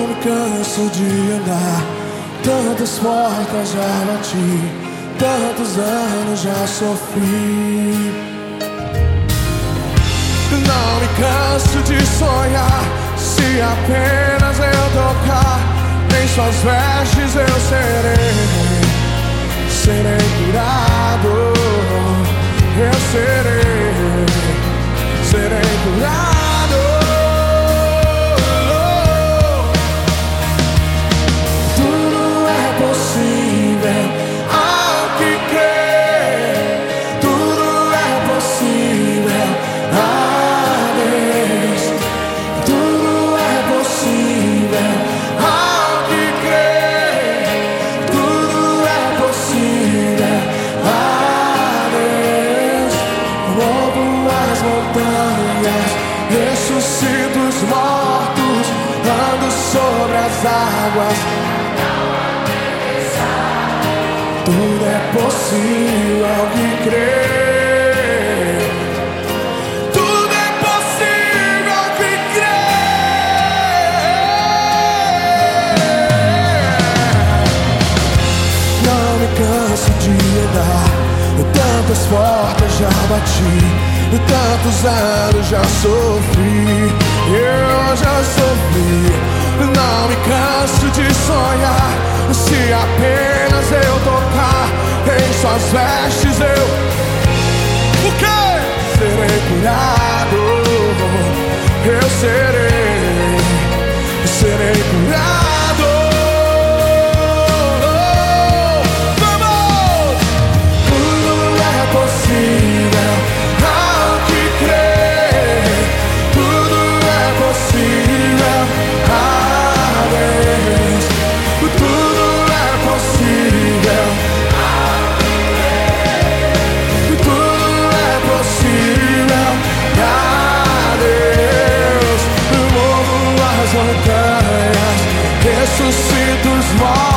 me canso de andar, tantas portas já bati, tantos anos já sofri. Não me canso de sonhar, se apenas eu tocar em suas vestes eu serei curado, eu serei curado. Tudo é possível ao que crê, tudo é possível a Deus, tudo é possível ao que crê, tudo é possível a Deus. Movo as montanhas, ressuscito os mortos, ando sobre as águas. Tudo é possível ao que crê. Tudo é possível ao que crê. Não me canso de andar, tantas portas já bati, tantos anos já sofri, eu já sofri. Não me canso de sonhar, se apenas eu tocar em suas vestes eu o quê? Serei curado, eu serei curado. Vamos! Tudo é possível ao que crê, tudo é possível a Deus, tudo é possível ao que crê, tudo é possível a Deus. Movo as montanhas, ressuscito os mortos.